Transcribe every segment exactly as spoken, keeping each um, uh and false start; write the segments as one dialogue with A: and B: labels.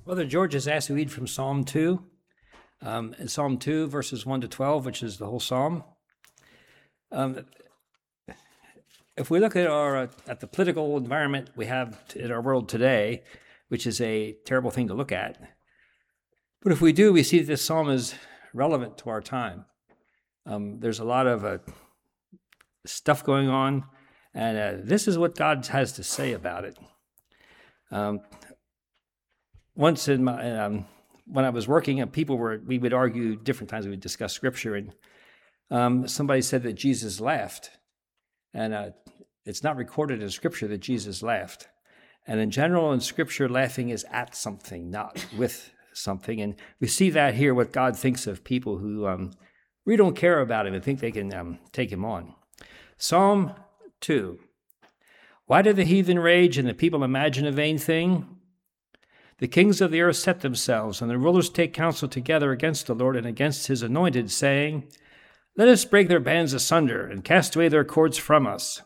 A: Brother George has asked me to read from Psalm two, um, in Psalm two, verses one to twelve, which is the whole psalm. Um, if we look at our uh, at the political environment we have in our world today, which is a terrible thing to look at, but if we do, we see that this psalm is relevant to our time. Um, there's a lot of uh, stuff going on, and uh, this is what God has to say about it. Um, once in my um, when I was working, and people were we would argue different times. We would discuss scripture, and um, somebody said that Jesus laughed, and uh, it's not recorded in scripture that Jesus laughed. And in general, in scripture, laughing is at something, not with something. And we see that here, what God thinks of people who um, we don't care about him and think they can um, take him on. Psalm two. Why do the heathen rage and the people imagine a vain thing? The kings of the earth set themselves, and the rulers take counsel together against the Lord and against his anointed, saying, Let us break their bands asunder, and cast away their cords from us.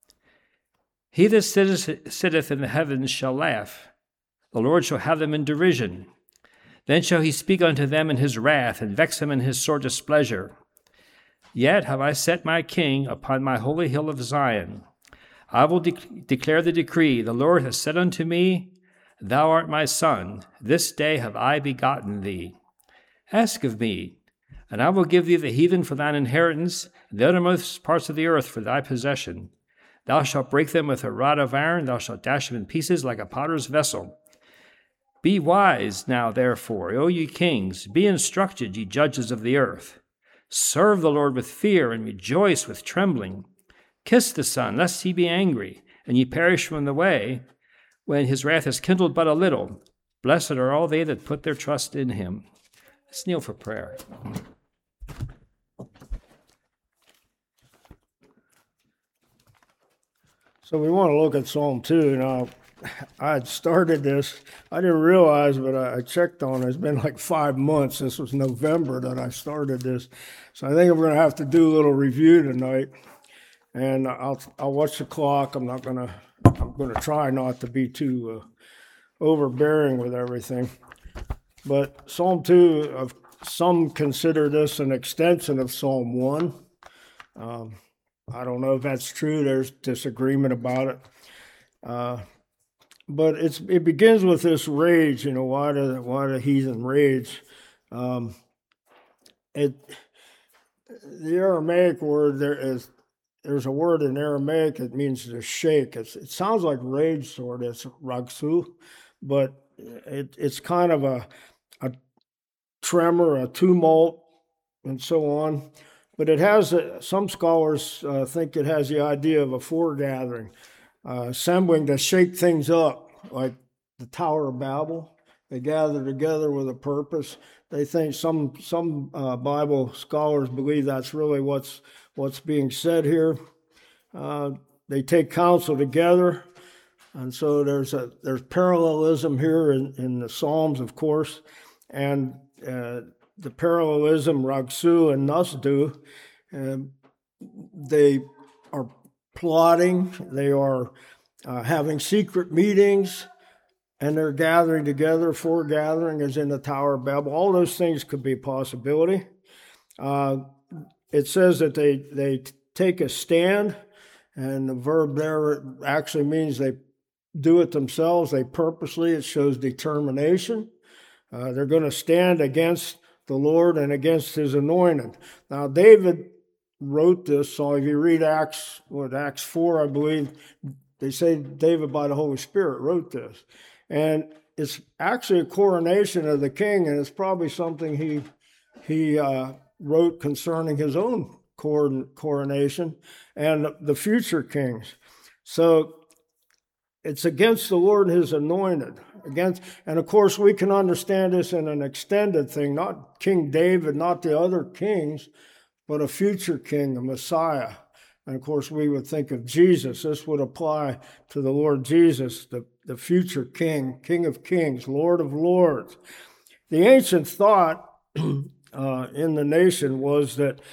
A: He that sitteth in the heavens shall laugh. The Lord shall have them in derision. Then shall he speak unto them in his wrath, and vex them in his sore displeasure. Yet have I set my king upon my holy hill of Zion. I will de- declare the decree. The Lord has said unto me, Thou art my son. This day have I begotten thee. Ask of me, and I will give thee the heathen for thine inheritance, and the uttermost parts of the earth for thy possession. Thou shalt break them with a rod of iron. Thou shalt dash them in pieces like a potter's vessel. Be wise now, therefore, O ye kings. Be instructed, ye judges of the earth. Serve the Lord with fear, and rejoice with trembling. Kiss the Son, lest he be angry, and ye perish from the way, when his wrath is kindled but a little. Blessed are all they that put their trust in him. Let's kneel for prayer.
B: So we want to look at Psalm two. Now, I had started this. I didn't realize, but I checked on it. It's been like five months. This was November that I started this. So I think I'm going to have to do a little review tonight. And I'll I'll watch the clock. I'm not going to, I'm going to try not to be too uh, overbearing with everything. But Psalm two, uh, some consider this an extension of Psalm one. Um, I don't know if that's true. There's disagreement about it. Uh, but it's it begins with this rage, you know, why do, why do heathen rage? Um, it the Aramaic word, there is there's a word in Aramaic, it means to shake. It's, it sounds like rage sort of, it's ragsu, but it, it's kind of a, a tremor, a tumult, and so on. But it has, a, some scholars uh, think it has the idea of a foregathering, uh, assembling to shake things up, like the Tower of Babel. They gather together with a purpose. They think some some uh, Bible scholars believe that's really what's what's being said here. Uh, they take counsel together, and so there's a there's parallelism here in, in the Psalms, of course, and uh, the parallelism, Ragsu and Nasdu, uh, they are plotting, they are uh, having secret meetings, and they're gathering together. Foregathering is in the Tower of Babel. All those things could be a possibility. Uh, it says that they, they take a stand, and the verb there actually means they do it themselves. They purposely, it shows determination. Uh, they're going to stand against the Lord and against his anointed. Now, David wrote this, so if you read Acts, what, Acts four, I believe, they say David by the Holy Spirit wrote this. And it's actually a coronation of the king, and it's probably something he he uh, wrote concerning his own coron- coronation and the future kings. So it's against the Lord and his anointed. Against, and of course, we can understand this in an extended thing, not King David, not the other kings, but a future king, a Messiah. And of course, we would think of Jesus. This would apply to the Lord Jesus, the, the future king, King of kings, Lord of lords. The ancient thought uh, in the nation was that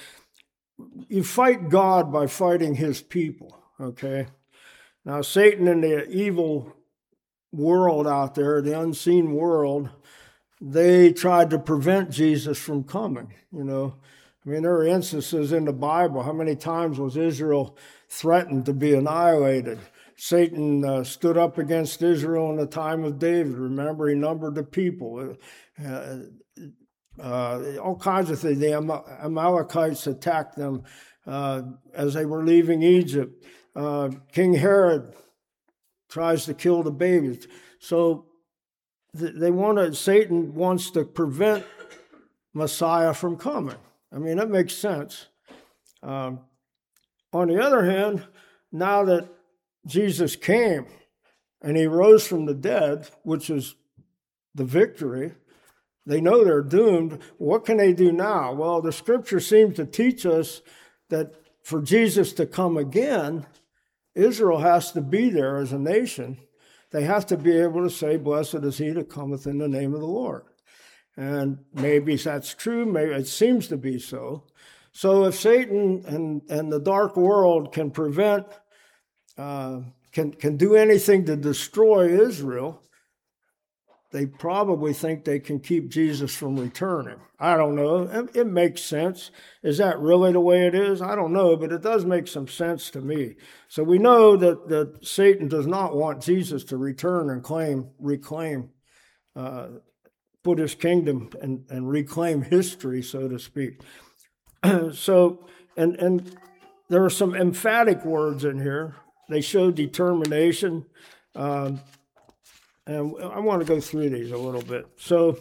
B: you fight God by fighting his people, okay? Now, Satan and the evil world out there, the unseen world, they tried to prevent Jesus from coming, you know. I mean, there are instances in the Bible. How many times was Israel threatened to be annihilated? Satan uh, stood up against Israel in the time of David. Remember, he numbered the people. Uh, uh, all kinds of things. The Amalekites attacked them uh, as they were leaving Egypt. Uh, King Herod tries to kill the babies. So th- they wanted, Satan wants to prevent Messiah from coming. I mean, that makes sense. Um, on the other hand, now that Jesus came and he rose from the dead, which is the victory, they know they're doomed. What can they do now? Well, the scripture seems to teach us that for Jesus to come again, Israel has to be there as a nation. They have to be able to say, blessed is he that cometh in the name of the Lord. And maybe that's true, maybe it seems to be so. So if Satan and, and the dark world can prevent, uh, can, can do anything to destroy Israel, they probably think they can keep Jesus from returning. I don't know. It, it makes sense. Is that really the way it is? I don't know, but it does make some sense to me. So we know that, that Satan does not want Jesus to return and claim, reclaim, uh, put his kingdom and, and reclaim history, so to speak. so, and, and there are some emphatic words in here. They show determination. Um, And I want to go through these a little bit. So,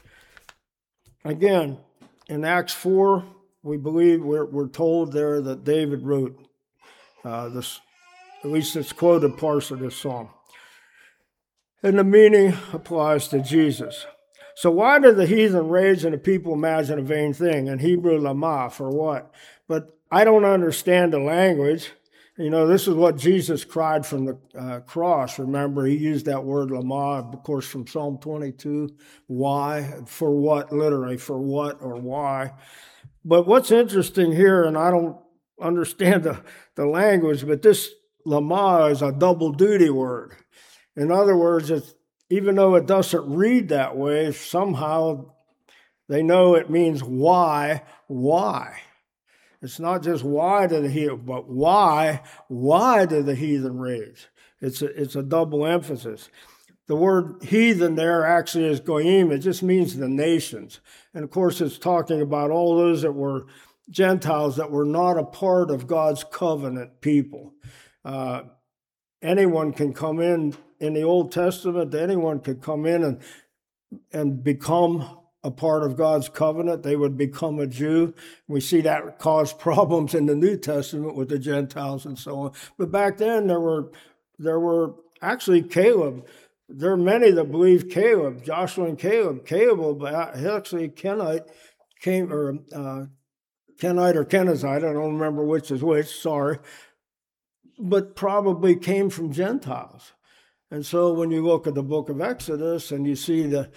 B: again, in Acts four, we believe we're, we're told there that David wrote uh, this, at least it's quoted parts of this psalm. And the meaning applies to Jesus. So why do the heathen rage and the people imagine a vain thing? In Hebrew, lama, for what? But I don't understand the language. You know, this is what Jesus cried from the uh, cross. Remember, he used that word lama, of course, from Psalm twenty-two. Why? For what? Literally, for what or why? But what's interesting here, and I don't understand the, the language, but this lama is a double duty word. In other words, it's, even though it doesn't read that way, somehow they know it means why, why. It's not just why do the heathen, but why, why do the heathen rage? It's a, it's a double emphasis. The word heathen there actually is goyim. It just means the nations. And of course, it's talking about all those that were Gentiles that were not a part of God's covenant people. Uh, anyone can come in, in the Old Testament, anyone could come in and, and become a part of God's covenant. They would become a Jew. We see that cause problems in the New Testament with the Gentiles and so on. But back then there were there were actually Caleb. There are many that believe Caleb, Joshua and Caleb. Caleb, actually Kenite came or uh, Kenite or Kenizzite. I don't remember which is which. Sorry, but probably came from Gentiles. And so when you look at the book of Exodus and you see the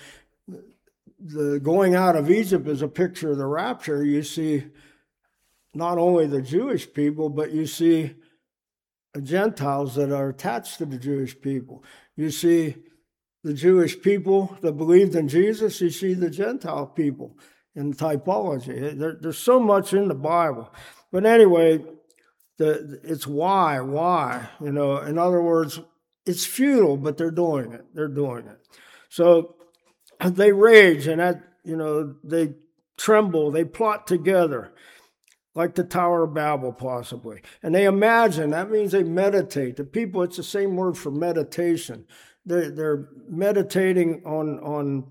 B: The going out of Egypt is a picture of the rapture. You see not only the Jewish people, but you see Gentiles that are attached to the Jewish people. You see the Jewish people that believed in Jesus. You see the Gentile people in typology. There, there's so much in the Bible. But anyway, the, it's why, why. You know, in other words, it's futile, but they're doing it. They're doing it. So they rage and that, you know, they tremble, they plot together, like the Tower of Babel, possibly. And they imagine, that means they meditate. The people, it's the same word for meditation. They're, they're meditating on, on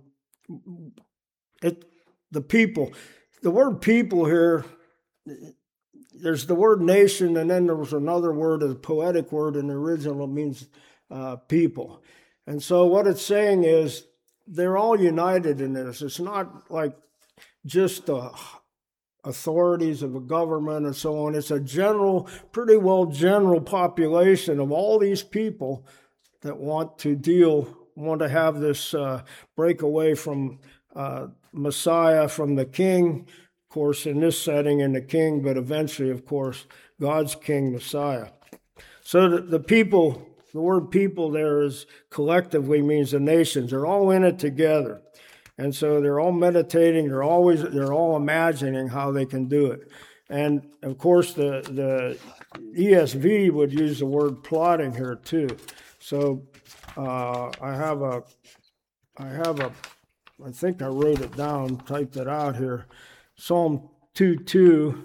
B: it, the people. The word people here, there's the word nation, and then there was another word, a poetic word in the original, it means uh, people. And so what it's saying is, they're all united in this. It's not like just the authorities of a government and so on. It's a general, pretty well general population of all these people that want to deal, want to have this uh, break away from uh, Messiah, from the king, of course, in this setting, in the king, but eventually, of course, God's king, Messiah. So the, the people the word people there is collectively means the nations. They're all in it together. And so they're all meditating, they're always, they're all imagining how they can do it. And of course, the, the E S V would use the word plotting here too. So uh, I have a, I have a, I think I wrote it down, typed it out here. Psalm two two.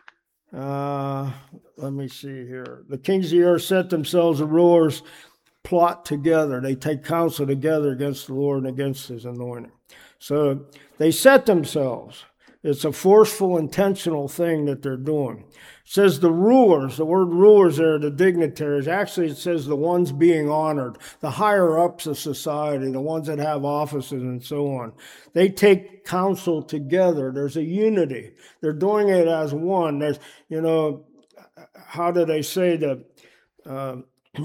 B: Uh, let me see here. The kings of the earth set themselves, the rulers plot together. They take counsel together against the Lord and against his anointing. So they set themselves. It's a forceful, intentional thing that they're doing. It says the rulers, the word rulers there, the dignitaries. Actually, it says the ones being honored, the higher ups of society, the ones that have offices and so on. They take counsel together. There's a unity. They're doing it as one. There's, you know, how do they say that? Uh,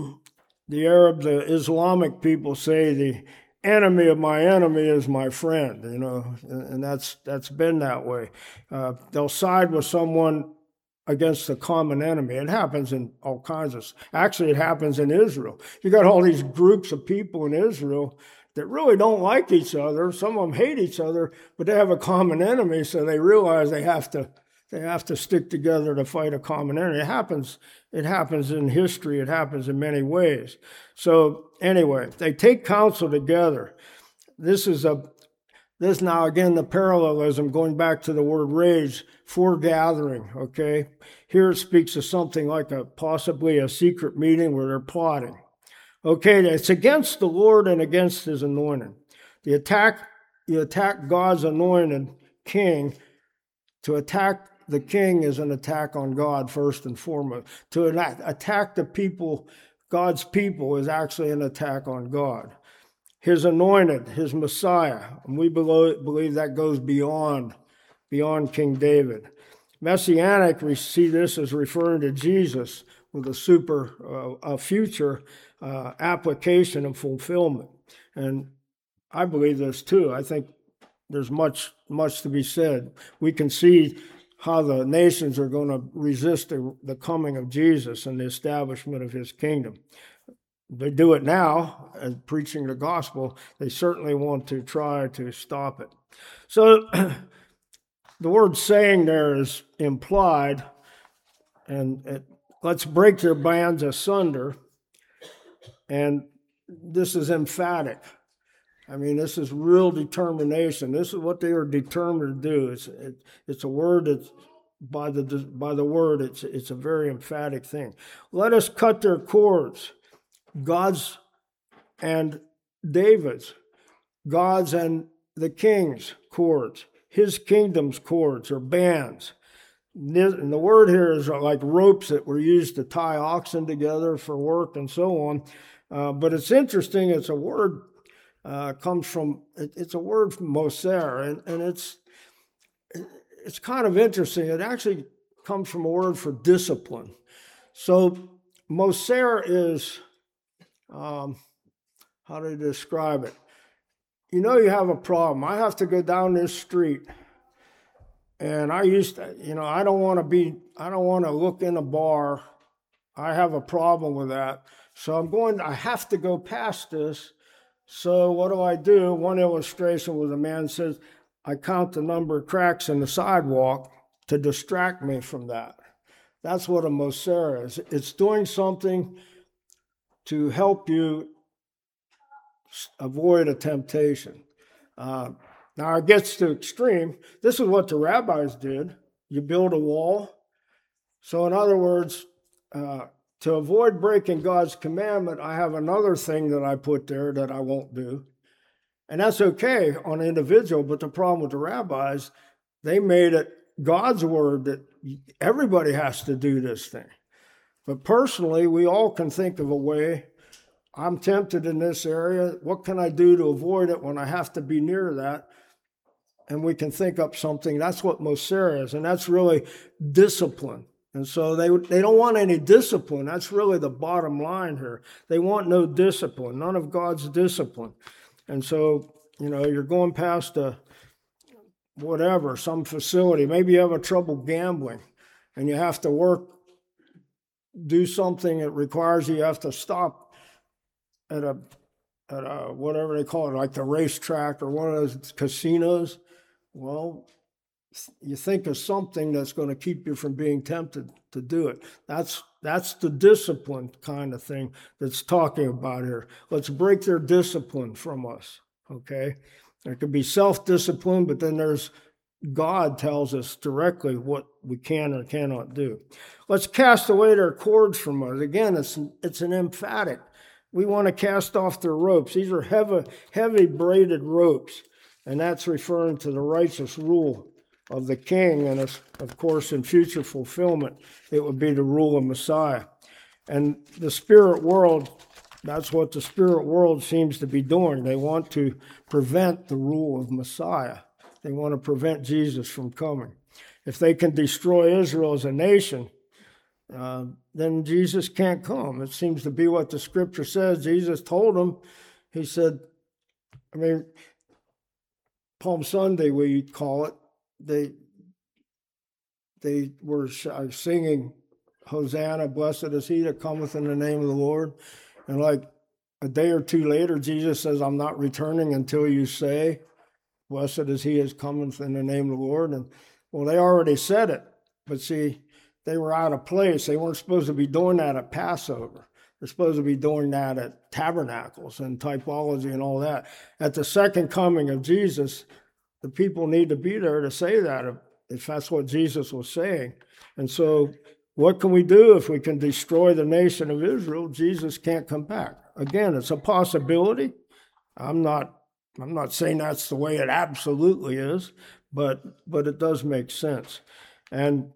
B: the Arab, the Islamic people say the enemy of my enemy is my friend, you know, and that's that's been that way. Uh, they'll side with someone against the common enemy. It happens in all kinds of, actually it happens in Israel. You got all these groups of people in Israel that really don't like each other. Some of them hate each other, but they have a common enemy, so they realize they have to they have to stick together to fight a common enemy. It happens, it happens in history, it happens in many ways. So anyway, they take counsel together. This is a This now, again, the parallelism, going back to the word rage, foregathering, okay? Here it speaks of something like a possibly a secret meeting where they're plotting. Okay, it's against the Lord and against his anointing. The attack, you attack God's anointed king. To attack the king is an attack on God first and foremost. To attack the people, God's people, is actually an attack on God. His anointed, his Messiah. And we believe that goes beyond, beyond King David. Messianic, we see this as referring to Jesus with a super, uh, a future uh, application and fulfillment. And I believe this too. I think there's much, much to be said. We can see how the nations are going to resist the, the coming of Jesus and the establishment of his kingdom. They do it now, as preaching the gospel. They certainly want to try to stop it. So the word saying there is implied, and it, let's break their bands asunder. And this is emphatic. I mean, this is real determination. This is what they are determined to do. It's it, it's a word that's by the by the word. It's it's a very emphatic thing. Let us cut their cords. God's and David's, God's and the king's cords, his kingdom's cords or bands. And the word here is like ropes that were used to tie oxen together for work and so on. Uh, but it's interesting. It's a word uh, comes from. It, it's a word from Moser, and and it's it's kind of interesting. It actually comes from a word for discipline. So Moser is. Um, how do you describe it? You know, you have a problem. I have to go down this street, and I used to, you know, I don't want to be, I don't want to look in a bar. I have a problem with that. So I'm going, I have to go past this. So what do I do? One illustration was a man says, I count the number of cracks in the sidewalk to distract me from that. That's what a Moser is. It's doing something to help you avoid a temptation. Uh, now it gets to extreme. This is what the rabbis did. You build a wall. So in other words, uh, to avoid breaking God's commandment, I have another thing that I put there that I won't do. And that's okay on an individual, but the problem with the rabbis, they made it God's word that everybody has to do this thing. But personally, we all can think of a way. I'm tempted in this area. What can I do to avoid it when I have to be near that? And we can think up something. That's what Moser is, and that's really discipline. And so they they don't want any discipline. That's really the bottom line here. They want no discipline, none of God's discipline. And so, you know, you're going past a whatever, some facility. Maybe you have a trouble gambling, and you have to work. Do something that requires you have to stop at a at a whatever they call it, like the racetrack or one of those casinos, well, you think of something that's going to keep you from being tempted to do it. That's that's the discipline kind of thing that's talking about here. Let's break their discipline from us, okay? There could be self-discipline, but then there's God tells us directly what we can or cannot do. Let's cast away their cords from us. Again, it's it's an emphatic. We want to cast off their ropes. These are heavy, heavy braided ropes, and that's referring to the righteous rule of the king, and of course, in future fulfillment, it would be the rule of Messiah. And the spirit world, that's what the spirit world seems to be doing. They want to prevent the rule of Messiah. They want to prevent Jesus from coming. If they can destroy Israel as a nation, uh, then Jesus can't come. It seems to be what the scripture says. Jesus told them, he said, I mean, Palm Sunday, we call it, they they were singing, Hosanna, blessed is he that cometh in the name of the Lord. And like a day or two later, Jesus says, I'm not returning until you say, blessed is he that cometh in the name of the Lord. And well, they already said it, but see, they were out of place. They weren't supposed to be doing that at Passover. They're supposed to be doing that at tabernacles and typology and all that. At the second coming of Jesus, the people need to be there to say that, if that's what Jesus was saying. And so what can we do if we can destroy the nation of Israel? Jesus can't come back. Again, it's a possibility. I'm not I'm not saying that's the way it absolutely is, but but it does make sense. And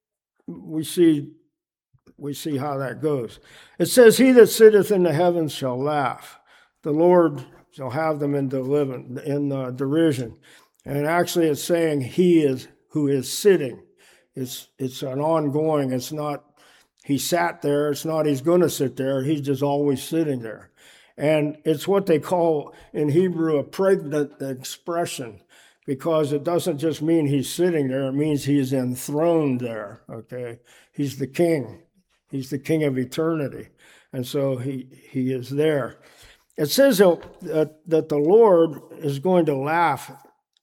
B: we see we see how that goes. It says, he that sitteth in the heavens shall laugh. The Lord shall have them in, deliver, in uh, derision. And actually it's saying he is who is sitting. It's it's an ongoing, it's not he sat there, it's not he's going to sit there, he's just always sitting there. And it's what they call in Hebrew a pregnant expression, because it doesn't just mean he's sitting there, it means he's enthroned there, okay? He's the king. He's the king of eternity. And so he, he is there. It says that, that the Lord is going to laugh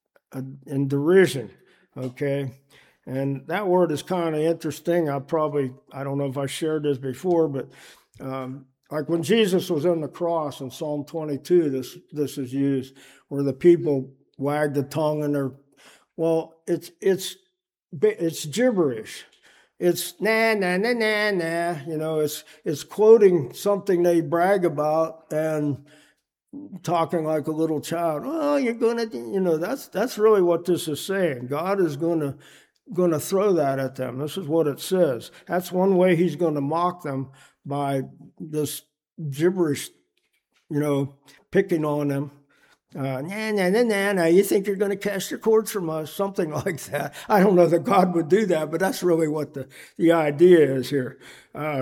B: in derision, okay? And that word is kind of interesting. I probably, I don't know if I shared this before, but um, like when Jesus was on the cross in Psalm twenty-two, this this is used, where the people wag the tongue and they're, well, it's it's it's gibberish. It's na na na na na. You know, it's it's quoting something they brag about and talking like a little child. Oh, you're gonna, you know, that's that's really what this is saying. God is gonna gonna throw that at them. This is what it says. That's one way he's going to mock them, by this gibberish, you know, picking on them. Uh, nah, nah, nah, nah, nah, you think you're going to cast your cords from us? Something like that. I don't know that God would do that, but that's really what the, the idea is here. Uh,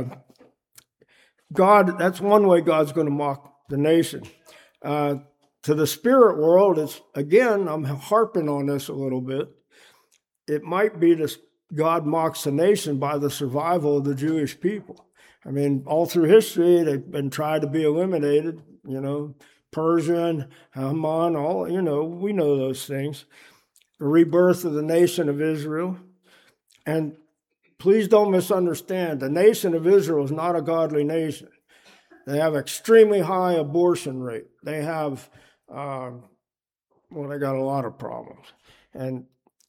B: God, that's one way God's going to mock the nation. Uh, to the spirit world, it's, again, I'm harping on this a little bit. It might be that God mocks the nation by the survival of the Jewish people. I mean, all through history, they've been tried to be eliminated, you know, Persia, Haman, all, you know, we know those things. The rebirth of the nation of Israel. And please don't misunderstand, the nation of Israel is not a godly nation. They have extremely high abortion rate. They have, uh, well, they got a lot of problems. And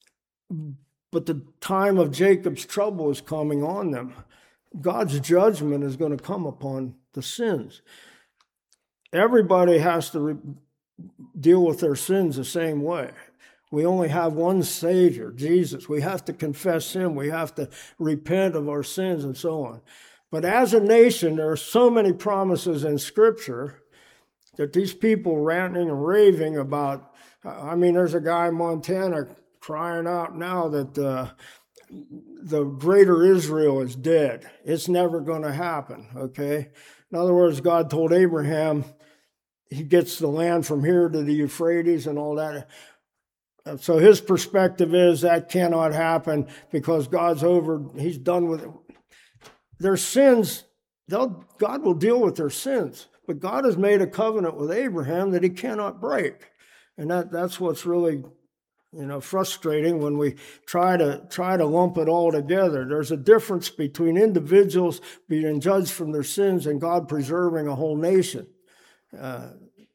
B: but the time of Jacob's trouble is coming on them. God's judgment is going to come upon the sins. Everybody has to re- deal with their sins the same way. We only have one Savior, Jesus. We have to confess him. We have to repent of our sins and so on. But as a nation, there are so many promises in Scripture that these people ranting and raving about. I mean, there's a guy in Montana crying out now that uh, the greater Israel is dead. It's never going to happen, okay? In other words, God told Abraham he gets the land from here to the Euphrates and all that. So his perspective is that cannot happen because God's over, he's done with it. Their sins, they'll, God will deal with their sins, But God has made a covenant with Abraham that he cannot break. And that, that's what's really, you know, frustrating when we try to try to lump it all together. There's a difference between individuals being judged from their sins and God preserving a whole nation. Uh,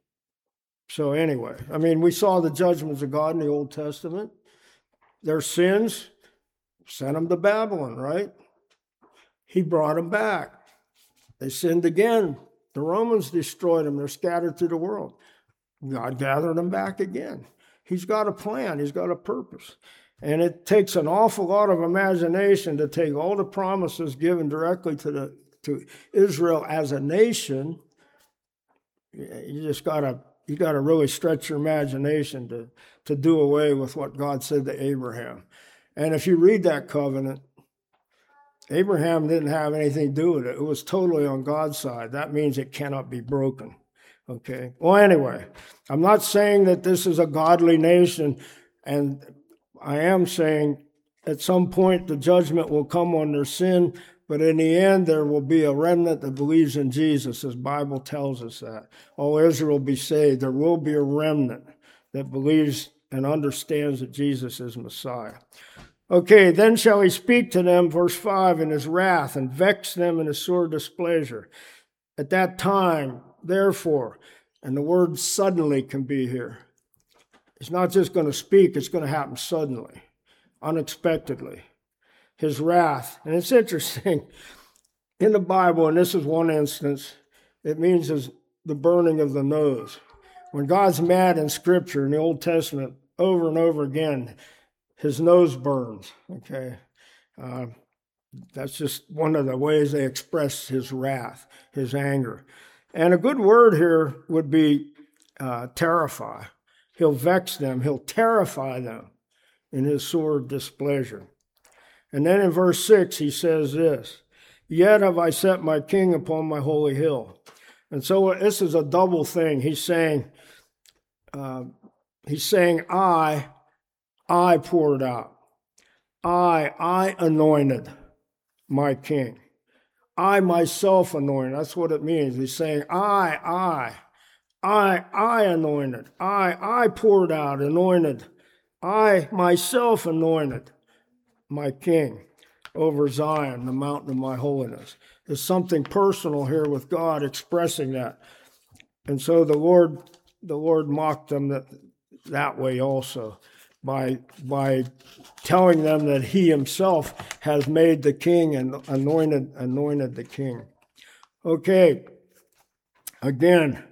B: so anyway, I mean, we saw the judgments of God in the Old Testament. Their sins sent them to Babylon, right? He brought them back. They sinned again. The Romans destroyed them. They're scattered through the world. God gathered them back again. He's got a plan. He's got a purpose. And it takes an awful lot of imagination to take all the promises given directly to the to Israel as a nation. You just gotta you gotta really stretch your imagination to, to do away with what God said to Abraham. And if you read that covenant, Abraham didn't have anything to do with it. It was totally on God's side. That means it cannot be broken. Okay. Well, anyway, I'm not saying that this is a godly nation, and I am saying at some point the judgment will come on their sin, but in the end there will be a remnant that believes in Jesus, as the Bible tells us that. All Israel will be saved. There will be a remnant that believes and understands that Jesus is Messiah. Okay, then shall he speak to them, verse five, in his wrath, and vex them in his sore displeasure. At that time, therefore, and the word suddenly can be here. It's not just going to speak, it's going to happen suddenly, unexpectedly. His wrath. And it's interesting, in the Bible, and this is one instance, it means is the burning of the nose. When God's mad in Scripture, in the Old Testament, over and over again, his nose burns, okay? Uh, that's just one of the ways they express his wrath, his anger. And a good word here would be uh, terrify. He'll vex them. He'll terrify them in his sore displeasure. And then in verse six, he says this, yet have I set my king upon my holy hill. And so this is a double thing. He's saying, uh, he's saying, I, I poured out. I, I anointed my king. I myself anointed. That's what it means. He's saying, I, I, I, I anointed. I, I poured out, anointed. I myself anointed my king over Zion, the mountain of my holiness. There's something personal here with God expressing that. And so the Lord, the Lord mocked them that, that way also by, by telling them that he himself has made the king and anointed, anointed the king. Okay, again,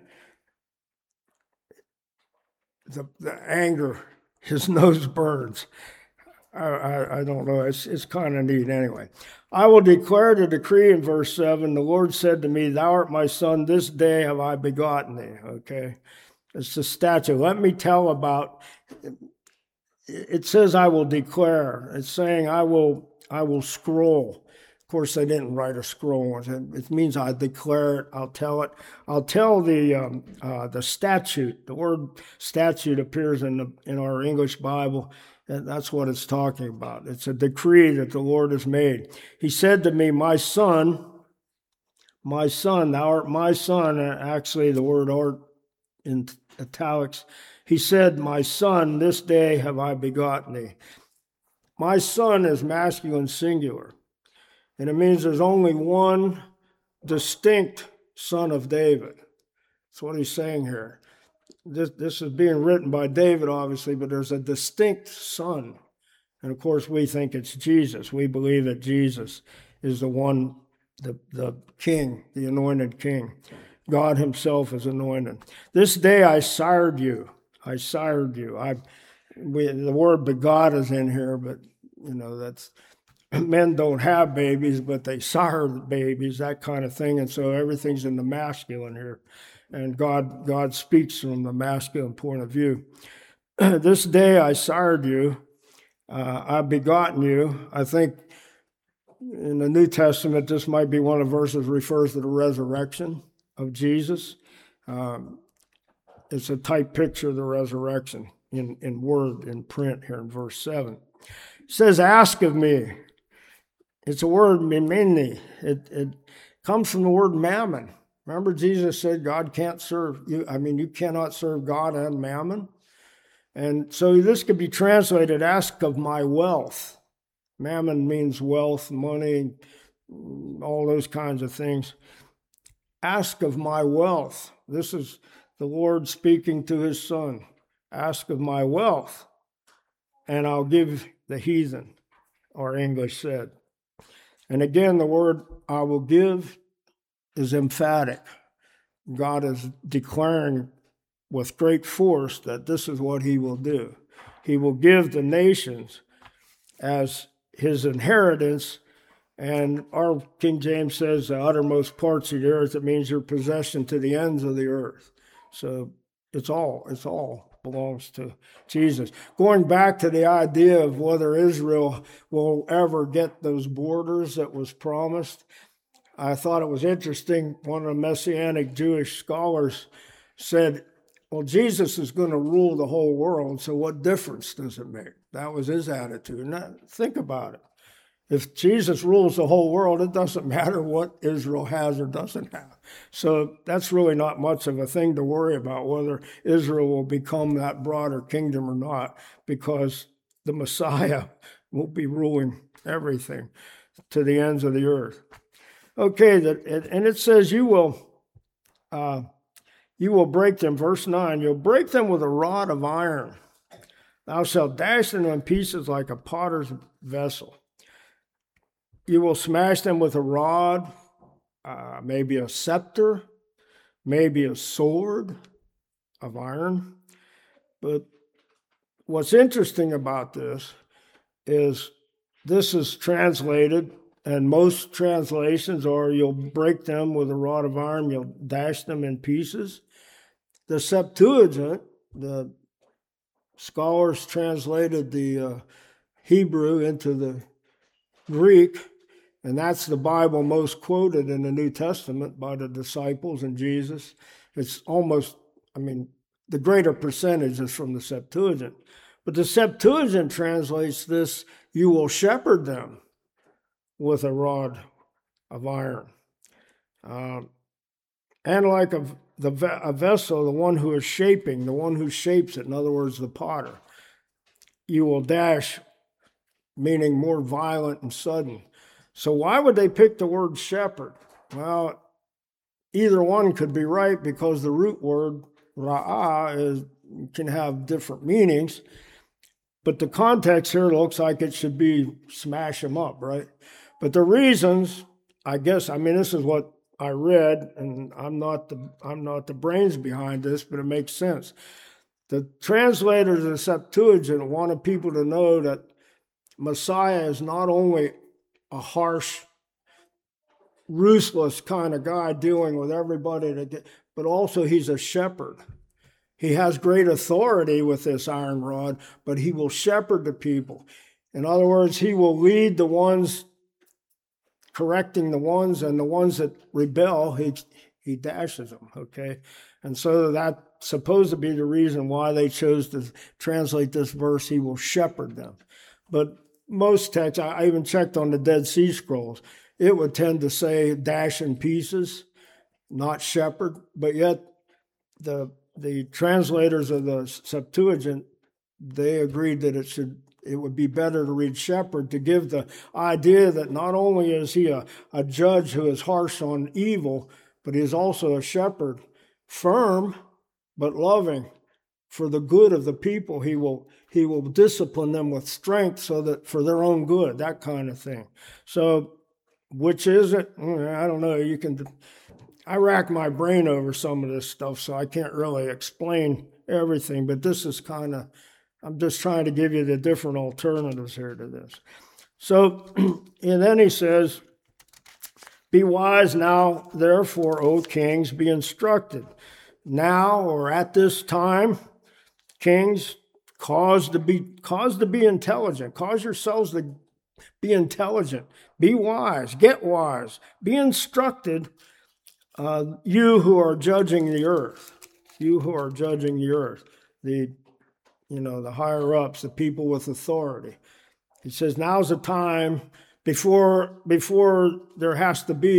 B: the, the anger, his nose burns. I, I, I don't know, it's, it's kind of neat anyway. I will declare the decree in verse seven, the Lord said to me, thou art my son, this day have I begotten thee, okay? It's the statute. Let me tell about, it says I will declare. It's saying I will, I will scroll. Of course, they didn't write a scroll. It means I declare it, I'll tell it. I'll tell the um, uh, the statute. The word statute appears in the, in our English Bible. And that's what it's talking about. It's a decree that the Lord has made. He said to me, my son, my son, thou art my son. Actually, the word art in italics. He said, my son, this day have I begotten thee. My son is masculine singular. And it means there's only one distinct son of David. That's what he's saying here. This, this is being written by David, obviously, but there's a distinct son. And of course, we think it's Jesus. We believe that Jesus is the one, the, the king, the anointed king. God himself is anointed. This day I sired you. I sired you. I, we, the word begot is in here, but, you know, that's, men don't have babies, but they sire babies, that kind of thing. And so everything's in the masculine here. And God, God speaks from the masculine point of view. This day I sired you, uh, I've begotten you. I think in the New Testament, this might be one of the verses refers to the resurrection of Jesus. Um, it's a type picture of the resurrection in, in word, in print here in verse seven. It says, ask of me. It's a word, mimini. It, it comes from the word mammon. Remember Jesus said God can't serve you. I mean, you cannot serve God and mammon. And so this could be translated, ask of my wealth. Mammon means wealth, money, all those kinds of things. Ask of my wealth. This is the Lord speaking to his son. Ask of my wealth, and I'll give the heathen, or English said. And again, the word I will give is emphatic. God is declaring with great force that this is what he will do. He will give the nations as his inheritance, and our King James says the uttermost parts of the earth. It means your possession to the ends of the earth. So it's all, it's all belongs to Jesus. Going back to the idea of whether Israel will ever get those borders that was promised, I thought it was interesting. One of the Messianic Jewish scholars said, well, Jesus is going to rule the whole world, so what difference does it make? That was his attitude. Now, think about it. If Jesus rules the whole world, it doesn't matter what Israel has or doesn't have. So that's really not much of a thing to worry about, whether Israel will become that broader kingdom or not, because the Messiah will be ruling everything to the ends of the earth. Okay, that, and it says you will, uh, you will break them, verse nine, you'll break them with a rod of iron. Thou shalt dash them in pieces like a potter's vessel. You will smash them with a rod, uh, maybe a scepter, maybe a sword of iron. But what's interesting about this is this is translated, and most translations are you'll break them with a rod of iron, you'll dash them in pieces. The Septuagint, the scholars translated the uh, Hebrew into the Greek, and that's the Bible most quoted in the New Testament by the disciples and Jesus. It's almost, I mean, the greater percentage is from the Septuagint. But the Septuagint translates this, you will shepherd them with a rod of iron. Um, and like a, the, a vessel, the one who is shaping, the one who shapes it, in other words, the potter, you will dash, meaning more violent and sudden. So why would they pick the word shepherd? Well, either one could be right, because the root word, ra'ah, is, can have different meanings. But the context here looks like it should be smash them up, right? But the reasons, I guess, I mean, this is what I read, and I'm not the I'm not the brains behind this, but it makes sense. The translators of the Septuagint wanted people to know that Messiah is not only a harsh, ruthless kind of guy dealing with everybody, to get, but also he's a shepherd. He has great authority with this iron rod, but he will shepherd the people. In other words, he will lead the ones, correcting the ones, and the ones that rebel, he, he dashes them, okay? And so that's supposed to be the reason why they chose to translate this verse, he will shepherd them. But most texts, I even checked on the Dead Sea Scrolls, it would tend to say dash in pieces, not shepherd, but yet the the translators of the Septuagint, they agreed that it should it would be better to read shepherd, to give the idea that not only is he a, a judge who is harsh on evil, but he is also a shepherd, firm but loving. For the good of the people, he will he will discipline them with strength, so that for their own good, that kind of thing. So, which is it? I don't know. You can. I rack my brain over some of this stuff, so I can't really explain everything. But this is kind of. I'm just trying to give you the different alternatives here to this. So, and then he says, "Be wise now, therefore, O kings, be instructed. Now, or at this time, kings, cause to be cause to be intelligent. Cause yourselves to be intelligent. Be wise. Get wise. Be instructed. Uh, you who are judging the earth. You who are judging the earth. The you know the higher ups, the people with authority." He says, "Now's the time before before there has to be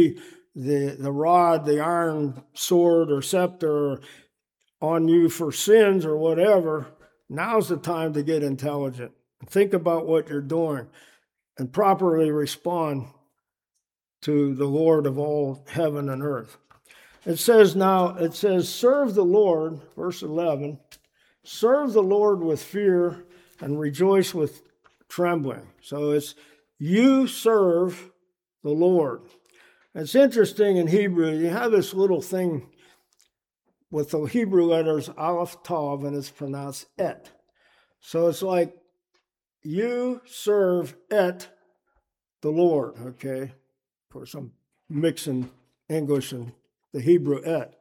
B: the, the rod, the iron sword or scepter on you for sins or whatever, now's the time to get intelligent. Think about what you're doing and properly respond to the Lord of all heaven and earth. It says now, it says, serve the Lord, verse eleven, serve the Lord with fear and rejoice with trembling. So it's you serve the Lord. It's interesting in Hebrew, you have this little thing with the Hebrew letters Aleph Tav, and it's pronounced et. So it's like you serve et the Lord, okay? Of course, I'm mixing English and the Hebrew et.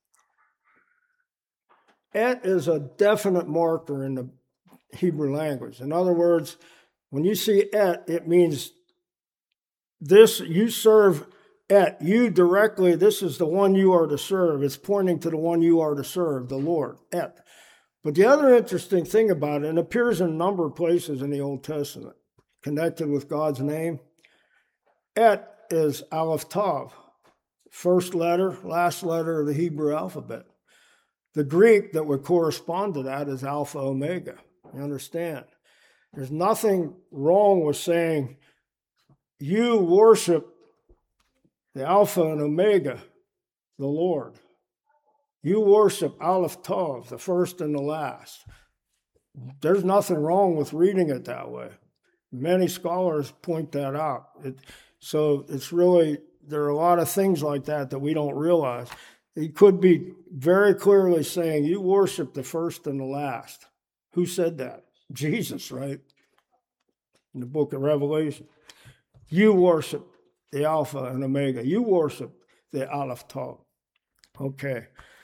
B: Et is a definite marker in the Hebrew language. In other words, when you see et, it means this, you serve et, you directly, this is the one you are to serve. It's pointing to the one you are to serve, the Lord, et. But the other interesting thing about it, and it appears in a number of places in the Old Testament, connected with God's name, et is Aleph Tav, first letter, last letter of the Hebrew alphabet. The Greek that would correspond to that is Alpha Omega. You understand? There's nothing wrong with saying you worship the Alpha and Omega, the Lord. You worship Aleph Tav, the first and the last. There's nothing wrong with reading it that way. Many scholars point that out. It, so it's really, there are a lot of things like that that we don't realize. He could be very clearly saying, you worship the first and the last. Who said that? Jesus, right? In the book of Revelation. You worship the Alpha and Omega. You worship the Aleph Tav. Okay.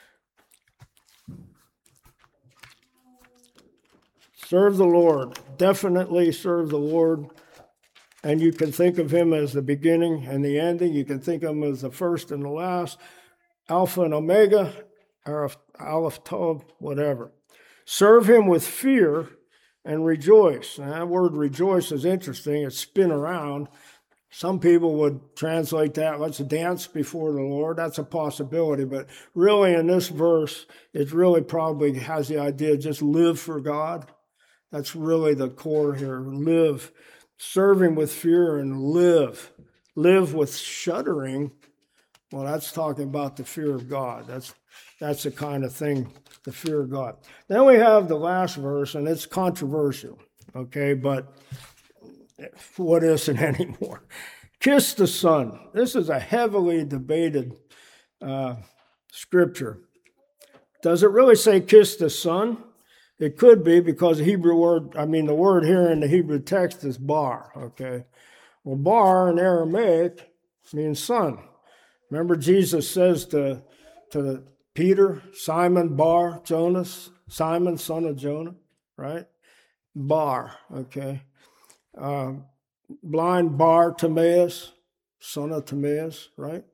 B: Serve the Lord. Definitely serve the Lord. And you can think of him as the beginning and the ending. You can think of him as the first and the last. Alpha and Omega, or Aleph Tav, whatever. Serve him with fear and rejoice. And that word rejoice is interesting. It's spin around. Some people would translate that, let's dance before the Lord. That's a possibility. But really in this verse, it really probably has the idea just live for God. That's really the core here. Live. Serve him with fear and live. Live with shuddering. Well, that's talking about the fear of God. That's that's the kind of thing, the fear of God. Then we have the last verse, and it's controversial, okay? But what isn't anymore? Kiss the Son. This is a heavily debated uh, scripture. Does it really say kiss the Son? It could be, because the Hebrew word, I mean, the word here in the Hebrew text is bar, okay? Well, bar in Aramaic means son. Remember, Jesus says to, to Peter, Simon Bar Jonas, Simon, son of Jonah, right? Bar, okay. Uh, blind Bar Timaeus, son of Timaeus, right?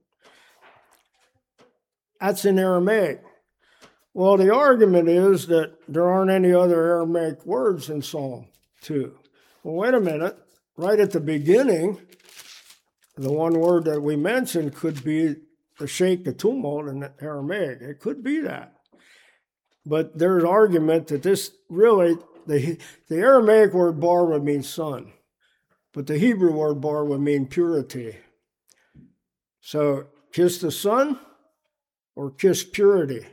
B: That's in Aramaic. Well, the argument is that there aren't any other Aramaic words in Psalm two. Well, wait a minute. Right at the beginning, the one word that we mentioned could be the shake, the tumult in Aramaic. It could be that. But there's argument that this really, the, the Aramaic word bar would mean son, but the Hebrew word bar would mean purity. So kiss the Son or kiss purity?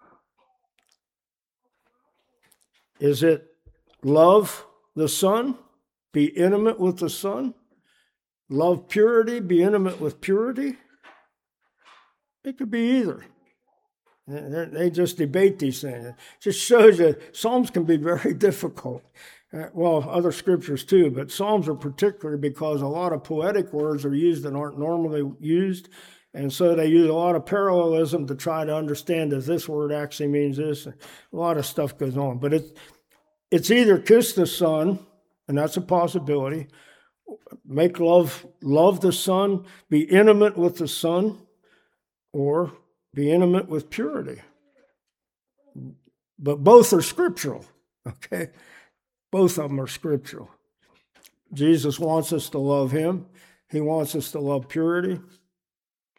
B: Is it love the Son, be intimate with the Son? Love purity, be intimate with purity? It could be either. They just debate these things. It just shows you Psalms can be very difficult. Well, other scriptures too, but Psalms are particular because a lot of poetic words are used that aren't normally used. And so they use a lot of parallelism to try to understand, does this word actually means this? A lot of stuff goes on. But it, it's either kiss the Son, and that's a possibility. Make love, love the Son, be intimate with the Son, or be intimate with purity. But both are scriptural, okay? Both of them are scriptural. Jesus wants us to love him. He wants us to love purity.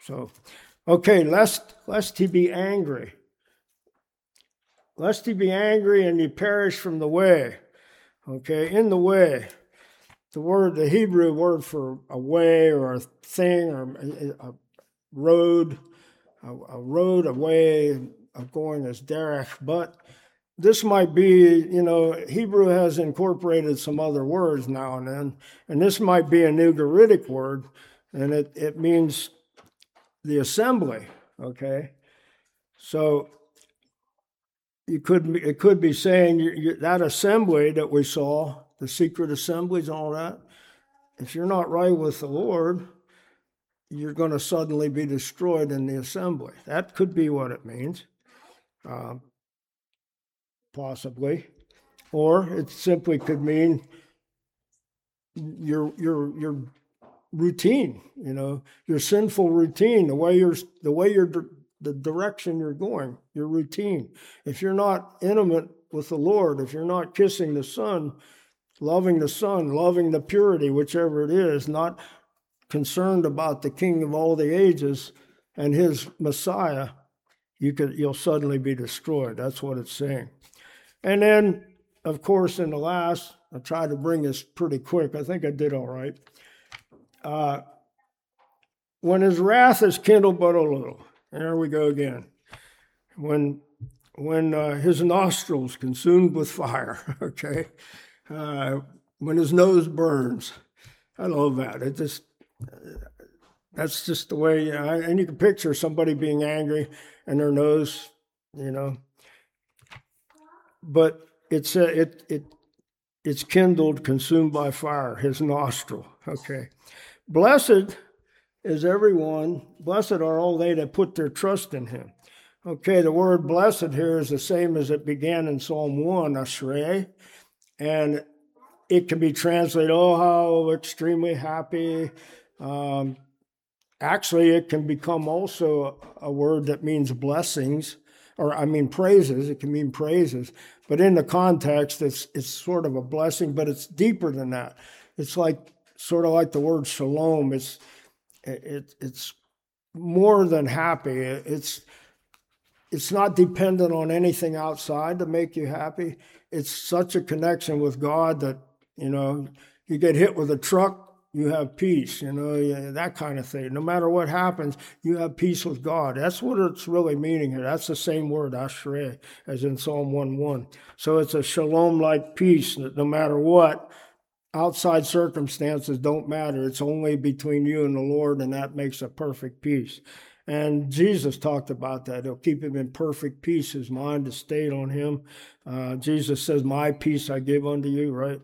B: So, okay, lest, lest he be angry. Lest he be angry and he perish from the way. Okay, in the way. The word, the Hebrew word for a way or a thing or a, a road, a, a road, a way of going is derech. But this might be, you know, Hebrew has incorporated some other words now and then, and this might be a Ugaritic word, and it, it means the assembly, okay? So you could it could be saying you, you, that assembly that we saw, the secret assemblies and all that, if you're not right with the Lord, you're going to suddenly be destroyed in the assembly. That could be what it means. Um, Possibly, or it simply could mean your your your routine, you know, your sinful routine, the way you're the way you're the direction you're going, your routine. If you're not intimate with the Lord, if you're not kissing the Son, loving the Son, loving the purity, whichever it is, not concerned about the King of all the ages and his Messiah, you could you'll suddenly be destroyed. That's what it's saying. And then, of course, in the last, I tried to bring this pretty quick. I think I did all right. Uh, when his wrath is kindled but a little, there we go again. When when uh, his nostrils consumed with fire, okay? Uh, when his nose burns. I love that. It just, that's just the way, you know, and you can picture somebody being angry and their nose, you know. But it's uh, it it it's kindled, consumed by fire, his nostril. Okay. Blessed is everyone, blessed are all they that put their trust in him. Okay, the word blessed here is the same as it began in Psalm one, Ashrei, and it can be translated, oh, how extremely happy. Um, actually, it can become also a word that means blessings, or I mean praises. It can mean praises. But in the context, it's it's sort of a blessing, but it's deeper than that. It's like sort of like the word shalom. It's it, it's more than happy. It's it's not dependent on anything outside to make you happy. It's such a connection with God that, you know, you get hit with a truck, you have peace, you know, that kind of thing. No matter what happens, you have peace with God. That's what it's really meaning here. That's the same word, ashrei, as in Psalm one one. So it's a shalom-like peace that no matter what, outside circumstances don't matter. It's only between you and the Lord, and that makes a perfect peace. And Jesus talked about that. He'll keep him in perfect peace. His mind is stayed on him. Uh, Jesus says, my peace I give unto you, right?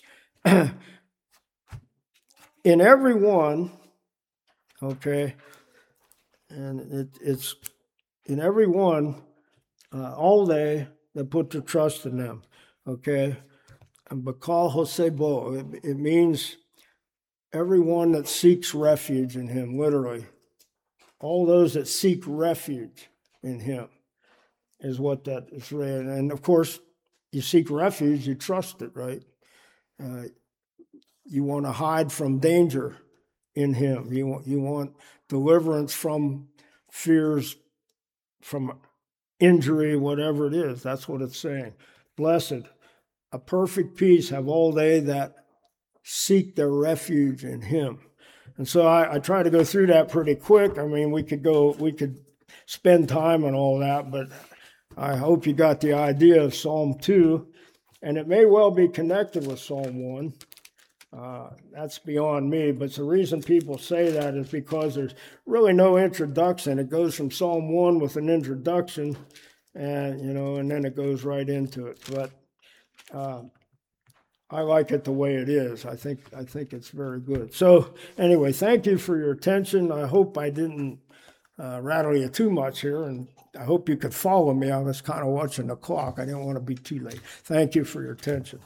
B: In every one, okay, and it, it's in every one, uh, all they that put their trust in them, okay? And bakal hosebo, it, it means everyone that seeks refuge in him, literally. All those that seek refuge in him is what that is read. And of course, you seek refuge, you trust it, right? Uh, You want to hide from danger in him. You want, you want deliverance from fears, from injury, whatever it is. That's what it's saying. Blessed, a perfect peace have all they that seek their refuge in him. And so I, I try to go through that pretty quick. I mean, we could go, we could spend time on all that, but I hope you got the idea of Psalm two, and it may well be connected with Psalm one. Uh, that's beyond me, but the reason people say that is because there's really no introduction. It goes from Psalm one with an introduction, and you know, and then it goes right into it. But uh, I like it the way it is. I think I think it's very good. So anyway, thank you for your attention. I hope I didn't uh, rattle you too much here, and I hope you could follow me. I was kind of watching the clock. I didn't want to be too late. Thank you for your attention.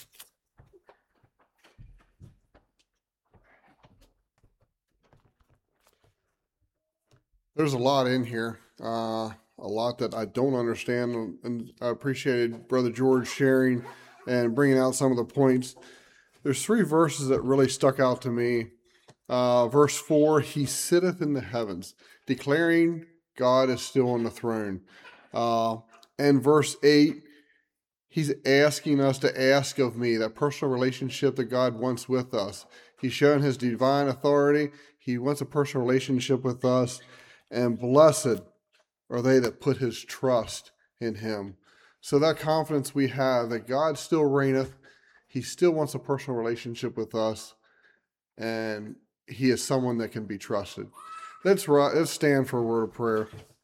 C: There's a lot in here, uh, a lot that I don't understand, and I appreciated Brother George sharing and bringing out some of the points. There's three verses that really stuck out to me. Uh, verse four, he sitteth in the heavens, declaring God is still on the throne. Uh, and verse eight, he's asking us to ask of me, that personal relationship that God wants with us. He's shown his divine authority. He wants a personal relationship with us. And blessed are they that put his trust in him. So that confidence we have that God still reigneth. He still wants a personal relationship with us. And he is someone that can be trusted. Let's, let's stand for a word of prayer.